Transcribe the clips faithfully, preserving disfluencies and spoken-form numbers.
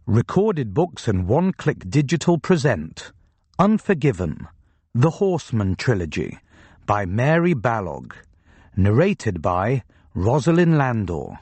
Recorded Books and One Click Digital present Unforgiven, The Horseman Trilogy by Mary Balogh, narrated by Rosalind Landor.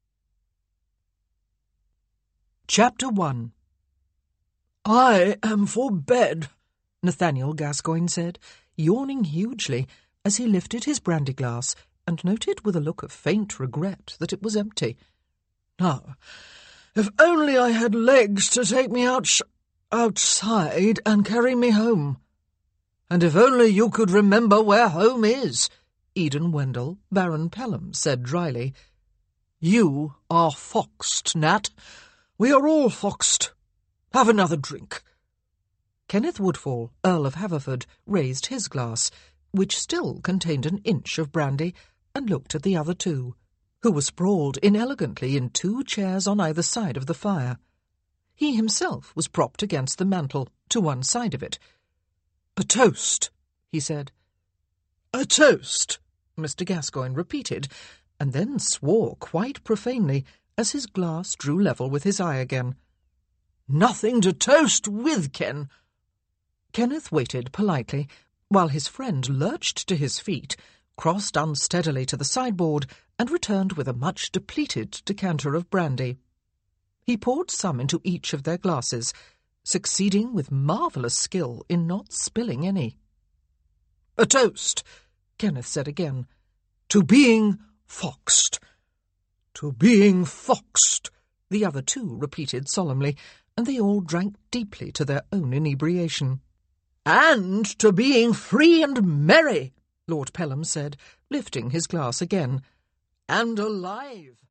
Chapter one. "I am for bed," Nathaniel Gascoigne said, yawning hugely as he lifted his brandy glass and noted with a look of faint regret that it was empty. "Now, if only I had legs to take me out sh- outside and carry me home. And if only you could remember where home is," Eden Wendell, Baron Pelham, said dryly. "You are foxed, Nat. We are all foxed. Have another drink." Kenneth Woodfall, Earl of Haverford, raised his glass, which still contained an inch of brandy, and looked at the other two, who were sprawled inelegantly in two chairs on either side of the fire. He himself was propped against the mantel, to one side of it. "A toast," he said. "A toast," Mister Gascoigne repeated, and then swore quite profanely as his glass drew level with his eye again. "Nothing to toast with, Ken." Kenneth waited politely, while his friend lurched to his feet, crossed unsteadily to the sideboard, and returned with a much depleted decanter of brandy. He poured some into each of their glasses, succeeding with marvellous skill in not spilling any. "A toast," Kenneth said again, "to being foxed." "To being foxed," the other two repeated solemnly, and they all drank deeply to their own inebriation. "And to being free and merry," Lord Pelham said, lifting his glass again. "And alive."